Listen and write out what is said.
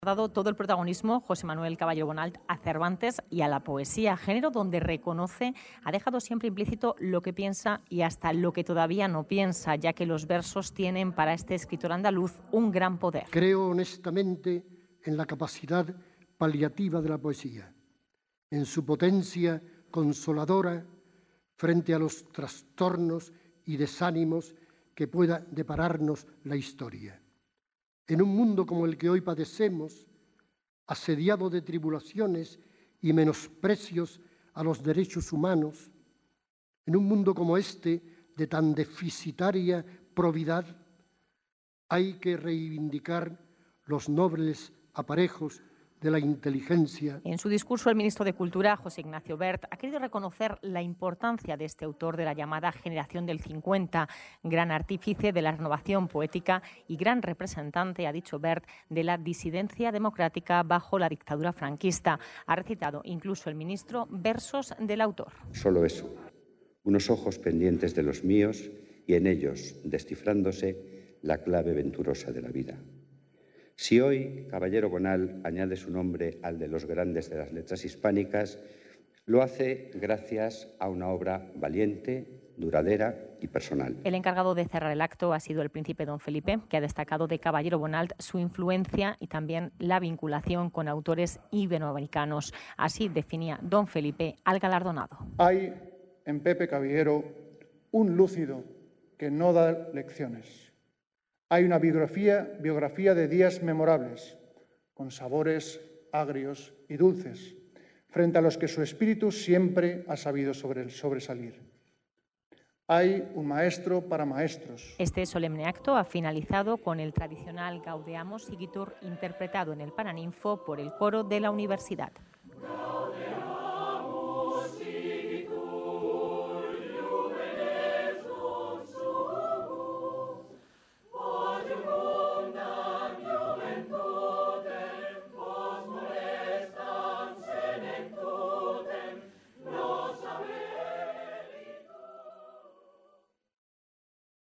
Ha dado todo el protagonismo José Manuel Caballero Bonald a Cervantes y a la poesía, género donde reconoce, ha dejado siempre implícito lo que piensa y hasta lo que todavía no piensa, ya que los versos tienen para este escritor andaluz un gran poder. Creo honestamente en la capacidad paliativa de la poesía, en su potencia consoladora frente a los trastornos y desánimos que pueda depararnos la historia. En un mundo como el que hoy padecemos, asediado de tribulaciones y menosprecios a los derechos humanos, en un mundo como este de tan deficitaria probidad, hay que reivindicar los nobles aparejos de la inteligencia. En su discurso, el ministro de Cultura, José Ignacio Wert, ha querido reconocer la importancia de este autor de la llamada generación del 50, gran artífice de la renovación poética y gran representante, ha dicho Wert, de la disidencia democrática bajo la dictadura franquista. Ha recitado incluso el ministro versos del autor. Solo eso, unos ojos pendientes de los míos y en ellos, descifrándose, la clave venturosa de la vida. Si hoy Caballero Bonald añade su nombre al de los grandes de las letras hispánicas, lo hace gracias a una obra valiente, duradera y personal. El encargado de cerrar el acto ha sido el príncipe don Felipe, que ha destacado de Caballero Bonald su influencia y también la vinculación con autores iberoamericanos. Así definía don Felipe al galardonado. Hay en Pepe Caballero un lúcido que no da lecciones. Hay una biografía de días memorables, con sabores agrios y dulces, frente a los que su espíritu siempre ha sabido sobresalir. Hay un maestro para maestros. Este solemne acto ha finalizado con el tradicional Gaudeamus Igitur interpretado en el Paraninfo por el coro de la universidad.